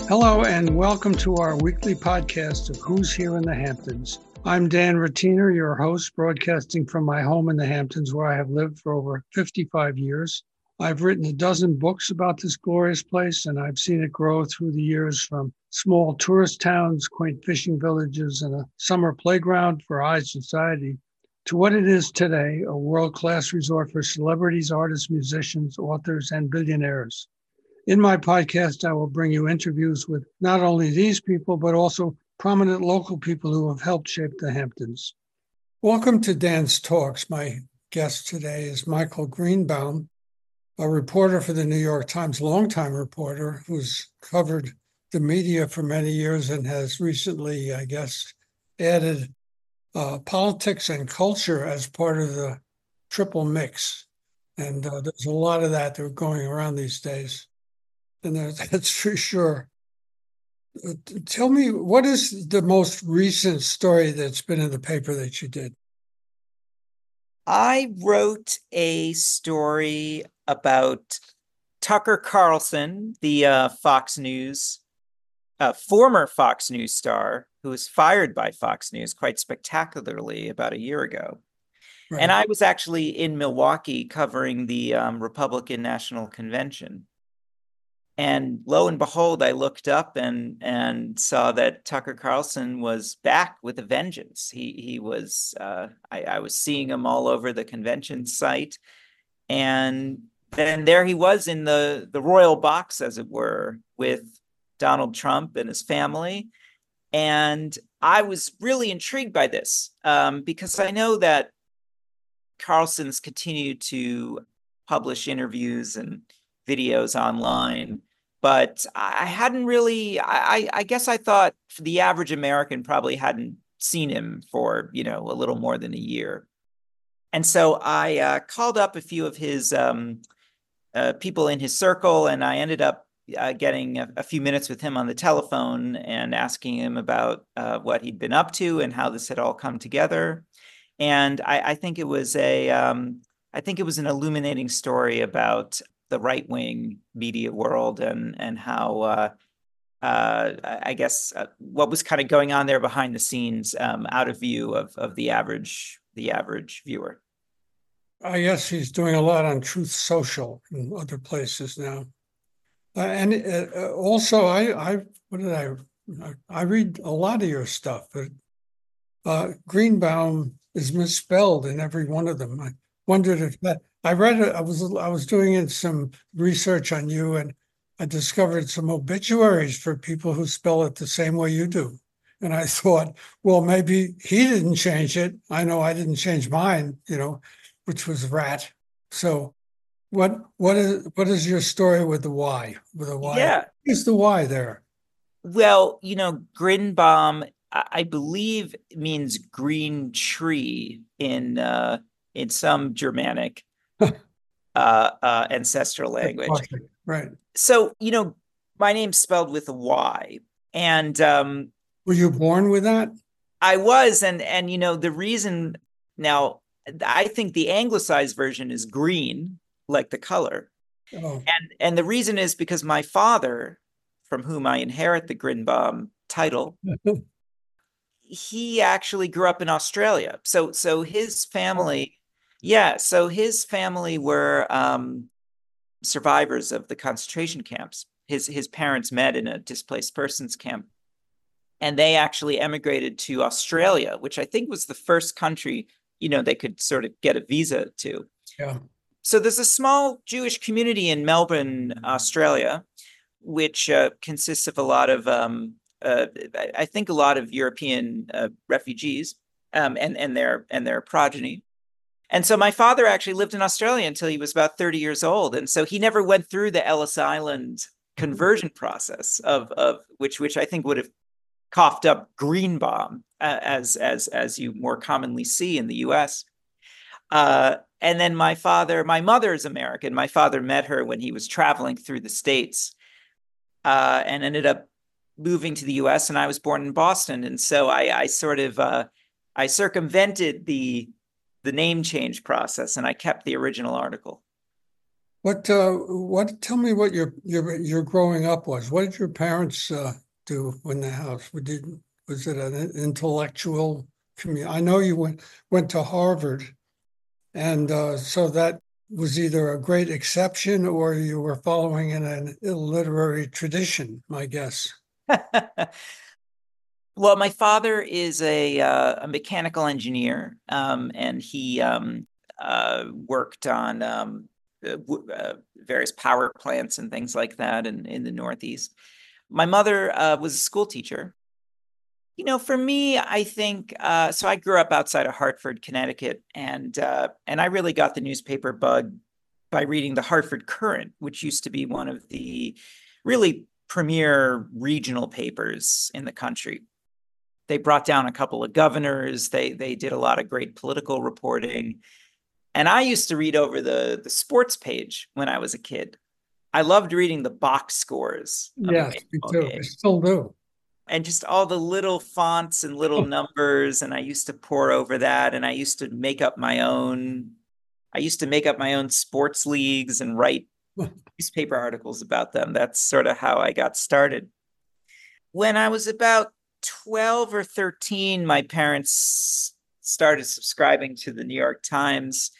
Hello and welcome to our weekly podcast of Who's Here in the Hamptons. I'm Dan Ratiner, your host, broadcasting from my home in the Hamptons, where I have lived for over 55 years. I've written a dozen books about this glorious place, and I've seen it grow through the years from small tourist towns, quaint fishing villages, and a summer playground for high society to what it is today, a world-class resort for celebrities, artists, musicians, authors, and billionaires. In my podcast, I will bring you interviews with not only these people, but also prominent local people who have helped shape the Hamptons. Welcome to Dan's Talks. My guest today is Michael Greenbaum, a reporter for the New York Times, longtime reporter who's covered the media for many years and has recently, I guess, added politics and culture as part of the triple mix. And there's a lot of that going around these days. And that's for sure. Tell me, what is the most recent story that's been in the paper that you did? I wrote a story about Tucker Carlson, the Fox News, former Fox News star, who was fired by Fox News quite spectacularly about a year ago. Right. And I was actually in Milwaukee covering the Republican National Convention. And lo and behold, I looked up and saw that Tucker Carlson was back with a vengeance. He was I was seeing him all over the convention site, and then there he was in the royal box, as it were, with Donald Trump and his family. And I was really intrigued by this because I know that Carlson's continued to publish interviews and videos online. But I hadn't really, I guess I thought the average American probably hadn't seen him for, a little more than a year. And so I called up a few of his people in his circle, and I ended up getting a few minutes with him on the telephone and asking him about what he'd been up to and how this had all come together. And I think it was an illuminating story about the right-wing media world and how I guess what was kind of going on there behind the scenes, out of view of the average viewer. I guess he's doing a lot on Truth Social and other places now. And also, I read a lot of your stuff, but Greenbaum is misspelled in every one of them. I wondered if that. I was doing some research on you, and I discovered some obituaries for people who spell it the same way you do. And I thought, well, maybe he didn't change it. I know I didn't change mine, which was Rat. So what is your story with the Y? With a Y? Yeah. What is the Y there? Well, Greenbaum, I believe, means green tree in some Germanic ancestral language. Right. So, my name's spelled with a Y. And were you born with that? I was, and the reason, now, I think the anglicized version is green, like the color. Oh. And the reason is because my father, from whom I inherit the Greenbaum title, he actually grew up in Australia. So his family, so his family were survivors of the concentration camps. His parents met in a displaced persons camp, and they actually emigrated to Australia, which I think was the first country, they could sort of get a visa to. Yeah. So there's a small Jewish community in Melbourne, Australia, which consists of a lot of, I think, a lot of European refugees and their progeny. And so my father actually lived in Australia until he was about 30 years old. And so he never went through the Ellis Island conversion process of which I think would have coughed up Greenbaum, as you more commonly see in the US. And then my mother is American. My father met her when he was traveling through the States and ended up moving to the US, and I was born in Boston. And so I sort of I circumvented the name change process, and I kept the original article. Tell me what your growing up was. What did your parents do in the house? Was it an intellectual community? I know you went to Harvard, and so that was either a great exception or you were following in an literary tradition, my guess. Well, my father is a mechanical engineer, and he worked on various power plants and things like that in the Northeast. My mother was a school teacher. For me, I think so. I grew up outside of Hartford, Connecticut, and I really got the newspaper bug by reading the Hartford Courant, which used to be one of the really premier regional papers in the country. They brought down a couple of governors. They did a lot of great political reporting. And I used to read over the sports page when I was a kid. I loved reading the box scores of a Yes, me baseball too. I game still do. and just all the little fonts and little numbers. And I used to pore over that. And I used to make up my own. I used to make up my own sports leagues and write newspaper articles about them. That's sort of how I got started. When I was about 12 or 13, my parents started subscribing to the New York Times.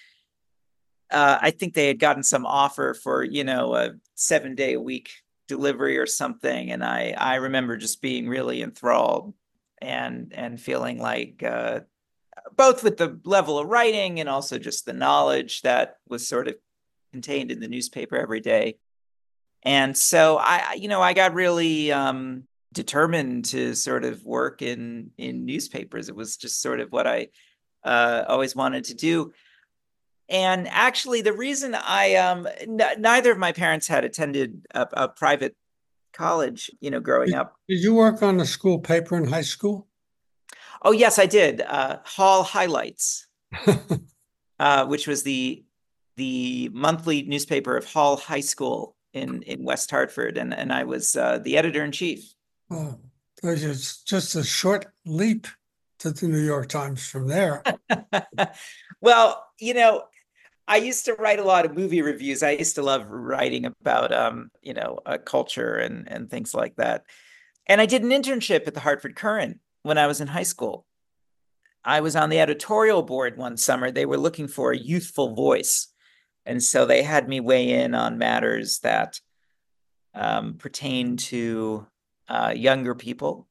I think they had gotten some offer for, a 7-day a week delivery or something. And I remember just being really enthralled and feeling like both with the level of writing and also just the knowledge that was sort of contained in the newspaper every day. And so I got really determined to sort of work in newspapers. It was just sort of what I always wanted to do. And actually, the reason neither of my parents had attended a private college, growing up. Did you work on the school paper in high school? Oh, yes, I did. Hall Highlights, which was the monthly newspaper of Hall High School in West Hartford, and I was the editor in chief. Oh, it's just a short leap to the New York Times from there. Well, I used to write a lot of movie reviews. I used to love writing about culture and things like that. And I did an internship at the Hartford Courant when I was in high school. I was on the editorial board one summer. They were looking for a youthful voice. And so they had me weigh in on matters that pertain to younger people.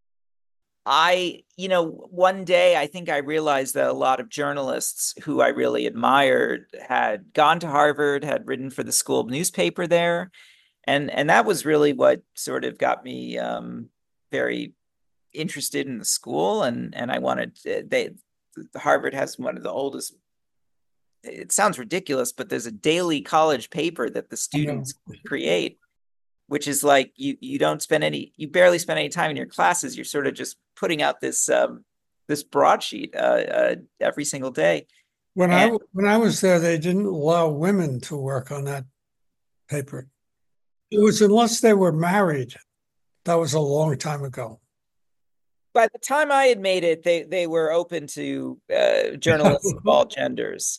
One day I think I realized that a lot of journalists who I really admired had gone to Harvard, had written for the school newspaper there. And that was really what sort of got me very interested in the school. And I wanted, Harvard has one of the oldest, it sounds ridiculous, but there's a daily college paper that the students create, which is like you barely spend any time in your classes. You're sort of just putting out this broadsheet every single day. When I was there, they didn't allow women to work on that paper. It was unless they were married. That was a long time ago. By the time I had made it, they were open to journalists of all genders.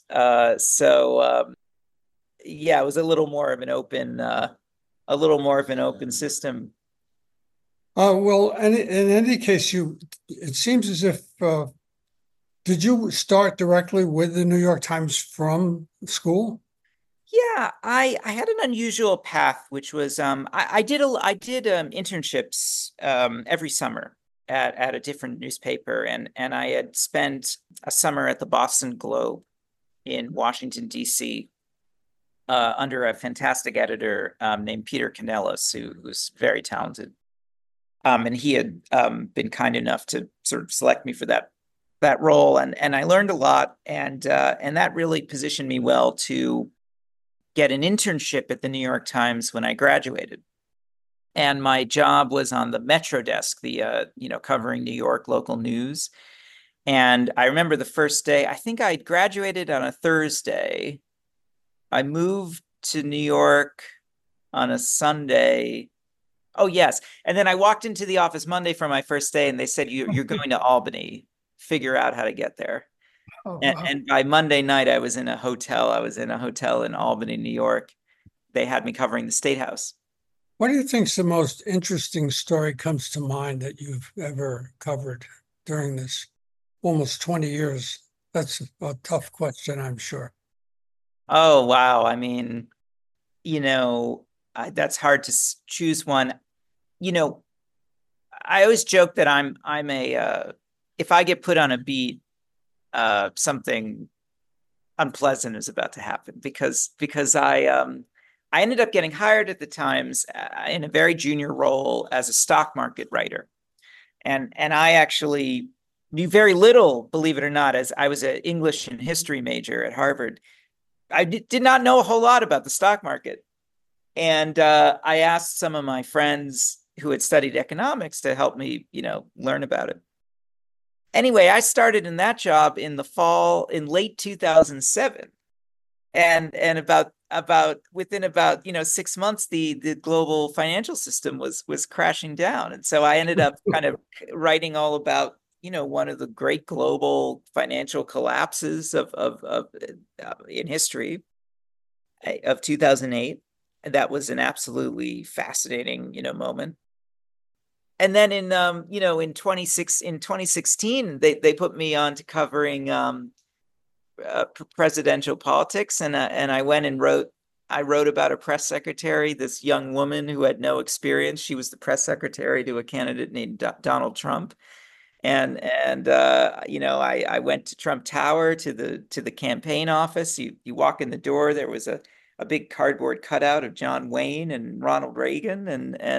Yeah, it was a little more of an open system. Well, in any case, it seems as if did you start directly with the New York Times from school? Yeah, I had an unusual path, which was I did internships every summer at a different newspaper, and I had spent a summer at the Boston Globe in Washington, D.C. Under a fantastic editor named Peter Canellis, who's very talented. And he had been kind enough to sort of select me for that role, and I learned a lot, and that really positioned me well to get an internship at the New York Times when I graduated. And my job was on the Metro desk, covering New York local news. And I remember the first day, I think I graduated on a Thursday. I moved to New York on a Sunday. Oh, yes. And then I walked into the office Monday for my first day, and they said, you're going to Albany. Figure out how to get there. Oh, wow. And by Monday night, I was in a hotel. I was in a hotel in Albany, New York. they had me covering the State House. What do you think's the most interesting story comes to mind that you've ever covered during this almost 20 years? That's a tough question, I'm sure. Oh, wow. I mean, that's hard to choose one. You know, I always joke that I'm a if I get put on a beat, something unpleasant is about to happen because I ended up getting hired at the Times in a very junior role as a stock market writer, and I actually knew very little, believe it or not, as I was an English and history major at Harvard. I did not know a whole lot about the stock market. And I asked some of my friends who had studied economics to help me, learn about it. Anyway, I started in that job in late 2007. And about within about 6 months, the global financial system was crashing down. And so I ended up kind of writing all about one of the great global financial collapses of in history of 2008. That was an absolutely fascinating, moment. And then in 2016, they put me on to covering presidential politics, and I went and I wrote about a press secretary, this young woman who had no experience. She was the press secretary to a candidate named Donald Trump. And I went to Trump Tower to the campaign office. You walk in the door, there was a big cardboard cutout of John Wayne and Ronald Reagan,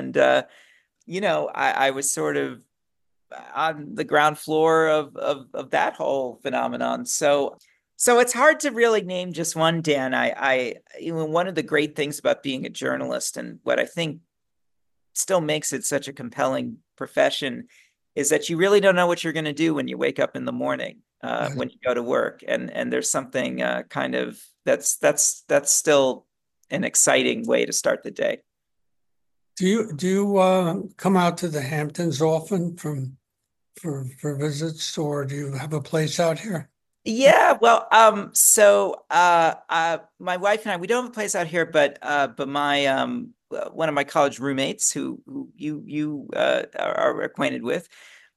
and I was sort of on the ground floor of that whole phenomenon. So it's hard to really name just one, Dan. One of the great things about being a journalist, and what I think still makes it such a compelling profession, is that you really don't know what you're going to do when you wake up in the morning, when you go to work, and there's something kind of that's still an exciting way to start the day. Do you come out to the Hamptons often for visits, or do you have a place out here? Yeah, well, my wife and I, we don't have a place out here, but my one of my college roommates, who you are acquainted with,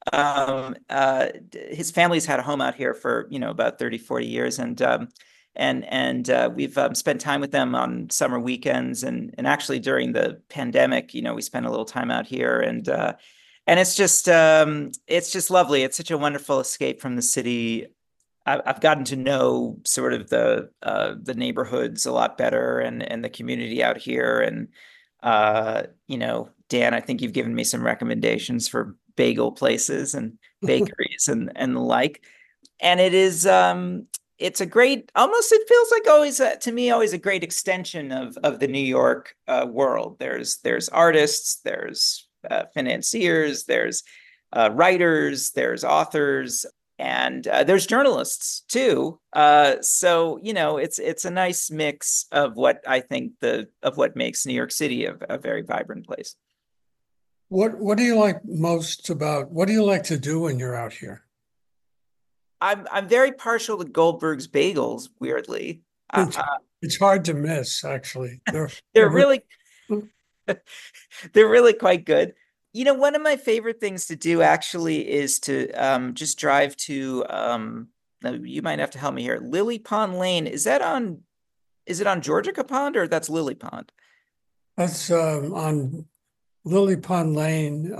his family's had a home out here for about 30, 40 years, and we've spent time with them on summer weekends, and actually during the pandemic, we spent a little time out here, and it's just lovely. It's such a wonderful escape from the city. I've gotten to know sort of the neighborhoods a lot better, and the community out here. And Dan, I think you've given me some recommendations for bagel places and bakeries and the like. And it's a great, almost it feels like always to me always a great extension of the New York world. There's artists, there's financiers, there's writers, there's authors. And there's journalists too. So it's a nice mix of what I think of what makes New York City a very vibrant place. What do you like most about what do you like to do when you're out here? I'm very partial to Goldberg's bagels, weirdly. It's hard to miss, actually. They're really they're really quite good. One of my favorite things to do actually is to just drive to now you might have to help me here. Lily Pond Lane. Is it on Georgia Pond, or that's Lily Pond? That's on Lily Pond Lane.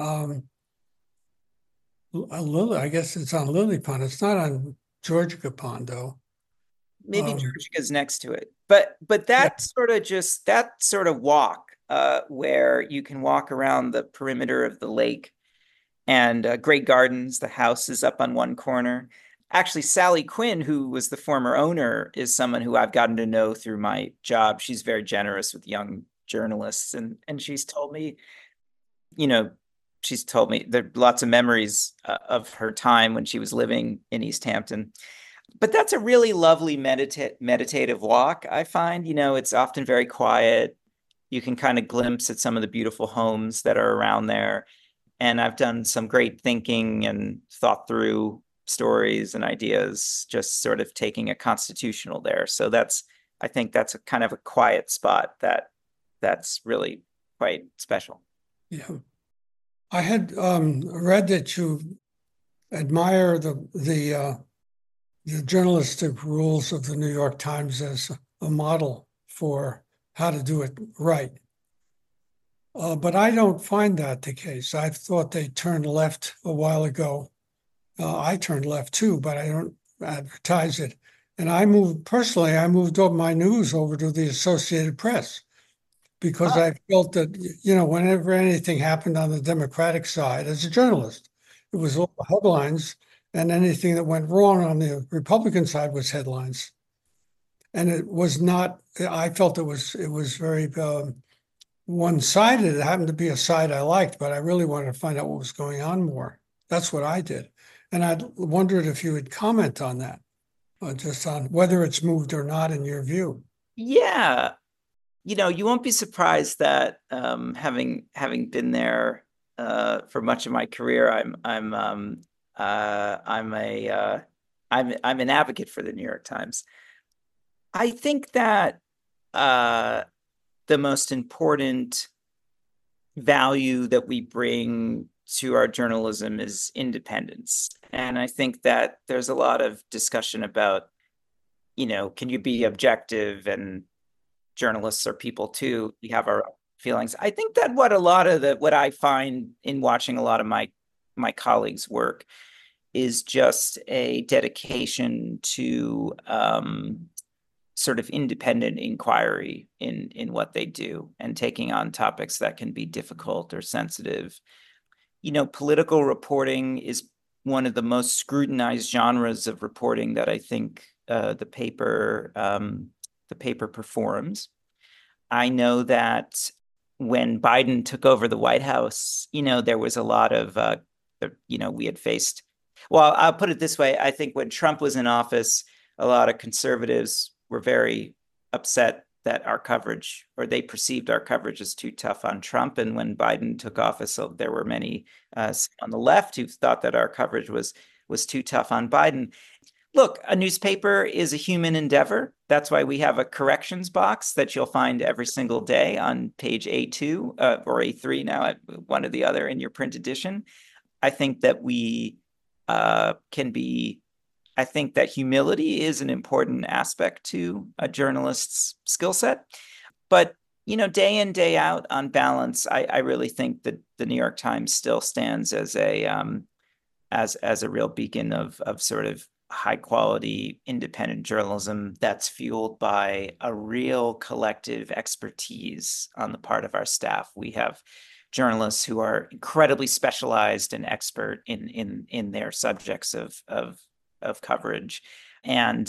I guess it's on Lily Pond. It's not on Georgia Pond, though. Maybe Georgia is next to it. But that sort of walk where you can walk around the perimeter of the lake, and Great Gardens, the house is up on one corner. Actually, Sally Quinn, who was the former owner, is someone who I've gotten to know through my job. She's very generous with young journalists, and you know, she's told me there are lots of memories of her time when she was living in East Hampton. But that's a really lovely meditative walk, I find. It's often very quiet. You can kind of glimpse at some of the beautiful homes that are around there. And I've done some great thinking and thought through stories and ideas, just sort of taking a constitutional there. So I think that's a kind of a quiet spot that that's really quite special. Yeah. I had read that you admire the journalistic rules of the New York Times as a model for how to do it right. But I don't find that the case. I thought they turned left a while ago. I turned left too, but I don't advertise it. And I moved all my news over to the Associated Press because I felt that, whenever anything happened on the Democratic side, as a journalist, it was all headlines, and anything that went wrong on the Republican side was headlines. And it was not, I felt it was very one-sided. It happened to be a side I liked, but I really wanted to find out what was going on more. That's what I did. And I wondered if you would comment on that, just on whether it's moved or not in your view. Yeah. You won't be surprised that having been there for much of my career, I'm an advocate for the New York Times. I think that the most important value that we bring to our journalism is independence. And I think that there's a lot of discussion about, can you be objective? And journalists are people too. We have our feelings. I think that what I find in watching a lot of my colleagues' work is just a dedication to sort of independent inquiry in what they do and taking on topics that can be difficult or sensitive. Political reporting is one of the most scrutinized genres of reporting that I think the paper performs. I know that when Biden took over the White House, there was a lot of, we had faced, well, I'll put it this way. I think when Trump was in office, a lot of conservatives were very upset that our coverage, or they perceived our coverage as too tough on Trump. And when Biden took office, so there were many on the left who thought that our coverage was too tough on Biden. Look, a newspaper is a human endeavor. That's why we have a corrections box that you'll find every single day on page A2 or A3 now, one or the other in your print edition. I think that I think that humility is an important aspect to a journalist's skill set. But, day in, day out, on balance, I really think that the New York Times still stands as a real beacon of sort of high quality independent journalism that's fueled by a real collective expertise on the part of our staff. We have journalists who are incredibly specialized and expert in their subjects of coverage. And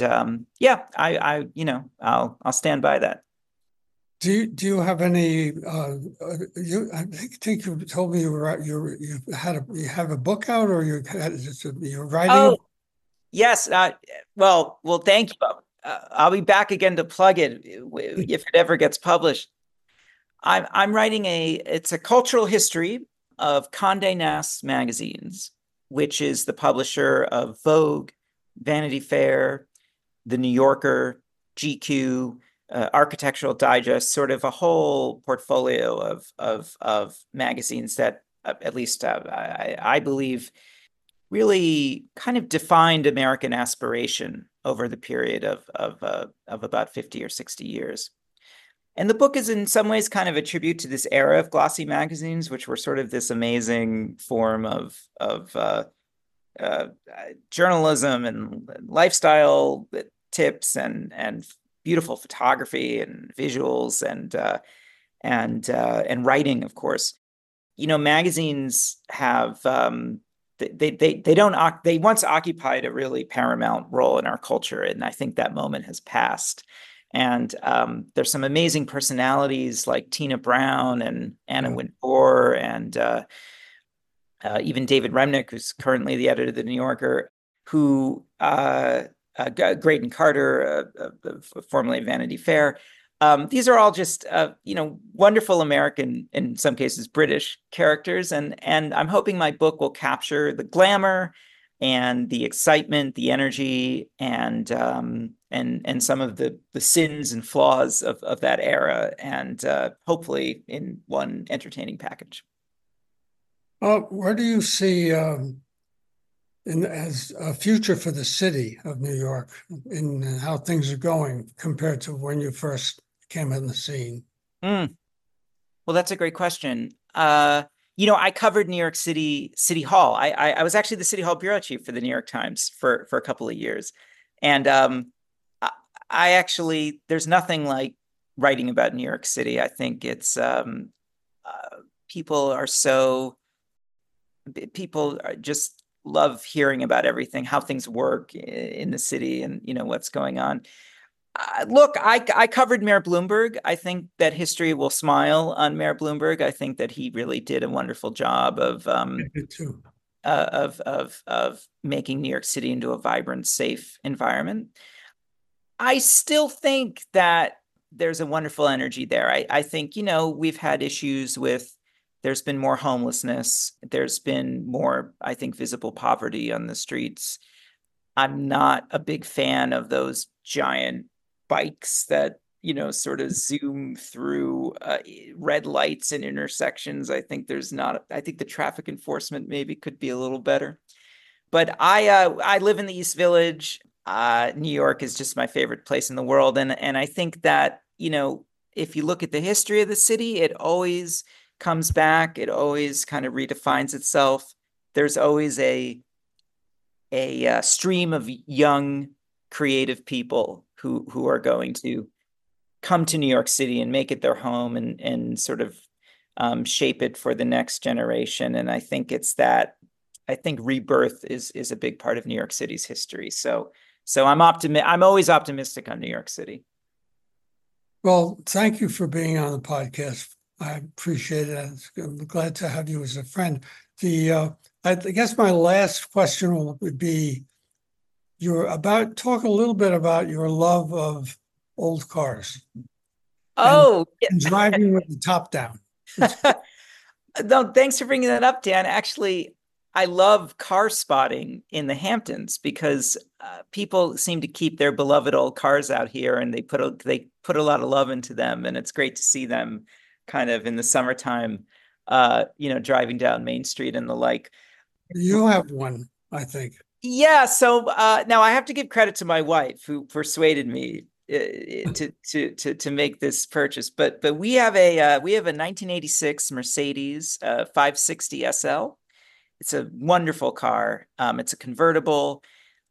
I'll stand by that. Do you have any? I think you told me you have a book out, or you're writing. Oh, yes. Well, thank you. I'll be back again to plug it if it ever gets published. I'm writing it's a cultural history of Condé Nast magazines, which is the publisher of Vogue, Vanity Fair, The New Yorker, GQ, Architectural Digest, sort of a whole portfolio of magazines that, at least I believe, really kind of defined American aspiration over the period of about 50 or 60 years. And the book is in some ways kind of a tribute to this era of glossy magazines, which were sort of this amazing form of journalism and lifestyle tips and beautiful photography and visuals and writing, of course. Magazines have they once occupied a really paramount role in our culture, and I think that moment has passed. And there's some amazing personalities like Tina Brown and Anna Wintour and even David Remnick, who's currently the editor of The New Yorker, who Graydon Carter, formerly of Vanity Fair. These are all just wonderful American, in some cases British characters, and I'm hoping my book will capture the glamour, and the excitement, the energy, and some of the sins and flaws of that era, and hopefully in one entertaining package. Where do you see as a future for the city of New York in how things are going compared to when you first came on the scene? Mm. Well, that's a great question. I covered New York City Hall. I was actually the City Hall bureau chief for the New York Times for a couple of years, and I, I actually there's nothing like writing about New York City. I think it's people are so people are just love hearing about everything, how things work in the city, and what's going on. Look, I covered Mayor Bloomberg. I think that history will smile on Mayor Bloomberg. I think that he really did a wonderful job of making New York City into a vibrant, safe environment. I still think that there's a wonderful energy there. I think, we've had issues with, there's been more homelessness. There's been more, I think, visible poverty on the streets. I'm not a big fan of those giant bikes that, sort of zoom through red lights and intersections. I think the traffic enforcement maybe could be a little better. But I live in the East Village. New York is just my favorite place in the world. And I think that, if you look at the history of the city, it always comes back. It always kind of redefines itself. There's always a stream of young, creative people who are going to come to New York City and make it their home and sort of shape it for the next generation. And I think I think rebirth is a big part of New York City's history. So I'm always optimistic on New York City. Well, thank you for being on the podcast. I appreciate it. I'm glad to have you as a friend. I guess my last question would be talk a little bit about your love of old cars Oh, and driving with the top down. no, thanks for bringing that up, Dan. Actually, I love car spotting in the Hamptons because people seem to keep their beloved old cars out here, and they put a lot of love into them, and it's great to see them kind of in the summertime, driving down Main Street and the like. You have one, I think. Yeah, so now I have to give credit to my wife who persuaded me to make this purchase. But we have a 1986 Mercedes 560 SL. It's a wonderful car. It's a convertible.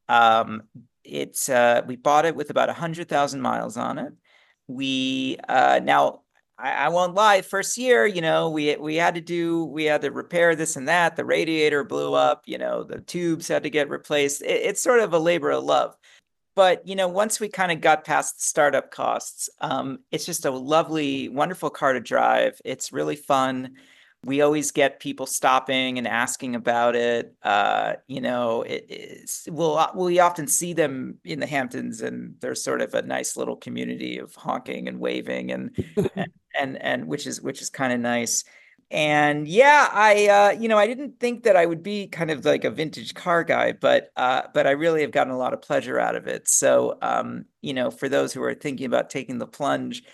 We bought it with about 100,000 miles on it. We now I won't lie, first year, we had to repair this and that. The radiator blew up, the tubes had to get replaced. It's sort of a labor of love. But, once we kind of got past the startup costs, it's just a lovely, wonderful car to drive. It's really fun. We always get people stopping and asking about it. We often see them in the Hamptons, and there's sort of a nice little community of honking and waving and which is kind of nice. And yeah, I didn't think that I would be kind of like a vintage car guy, but I really have gotten a lot of pleasure out of it. So, for those who are thinking about taking the plunge,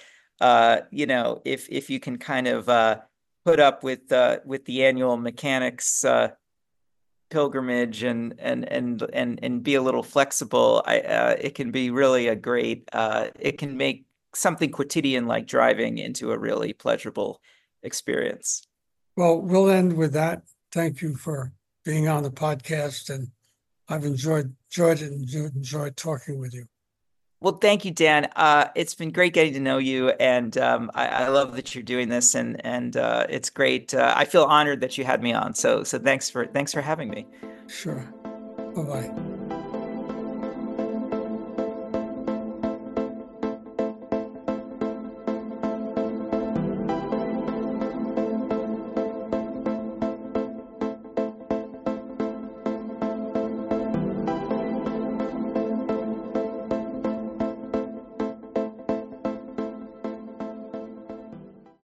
if you can kind of put up with the annual mechanics pilgrimage and be a little flexible, it can be really a great. It can make something quotidian like driving into a really pleasurable experience. Well, we'll end with that. Thank you for being on the podcast, and I've enjoyed it and enjoyed talking with you. Well, thank you, Dan. It's been great getting to know you, and I love that you're doing this, and it's great. I feel honored that you had me on. So thanks for having me. Sure. Bye-bye.